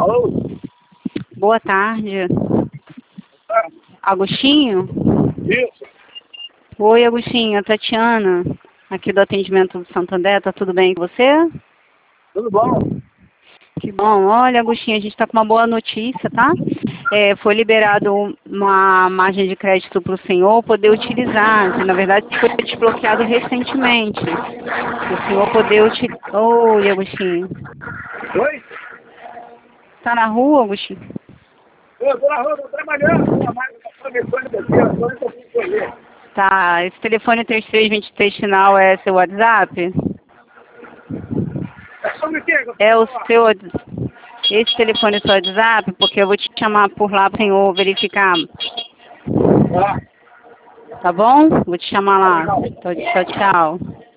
Alô? Boa tarde. Agostinho? Isso. Oi, Agostinho, a Tatiana, aqui do atendimento do Santander, tá tudo bem com você? Tudo bom? Que bom. Olha, Agostinho, a gente está com uma boa notícia, tá? Foi liberado uma margem de crédito para o senhor poder utilizar, que na verdade foi desbloqueado recentemente. O senhor poder utilizar... Oi, Agostinho. Oi? Tá na rua, Agostinho? Eu tô na rua, tô trabalhando. A máquina tá mecânica aqui, agora eu tô com colher. Tá, esse telefone 3323 final é seu WhatsApp? É sobre o quê que eu É o posso falar? seu... Esse telefone é seu WhatsApp? Porque eu vou te chamar por lá para o senhor verificar. Tá. Tá bom? Vou te chamar Tá lá. legal. Tchau, tchau.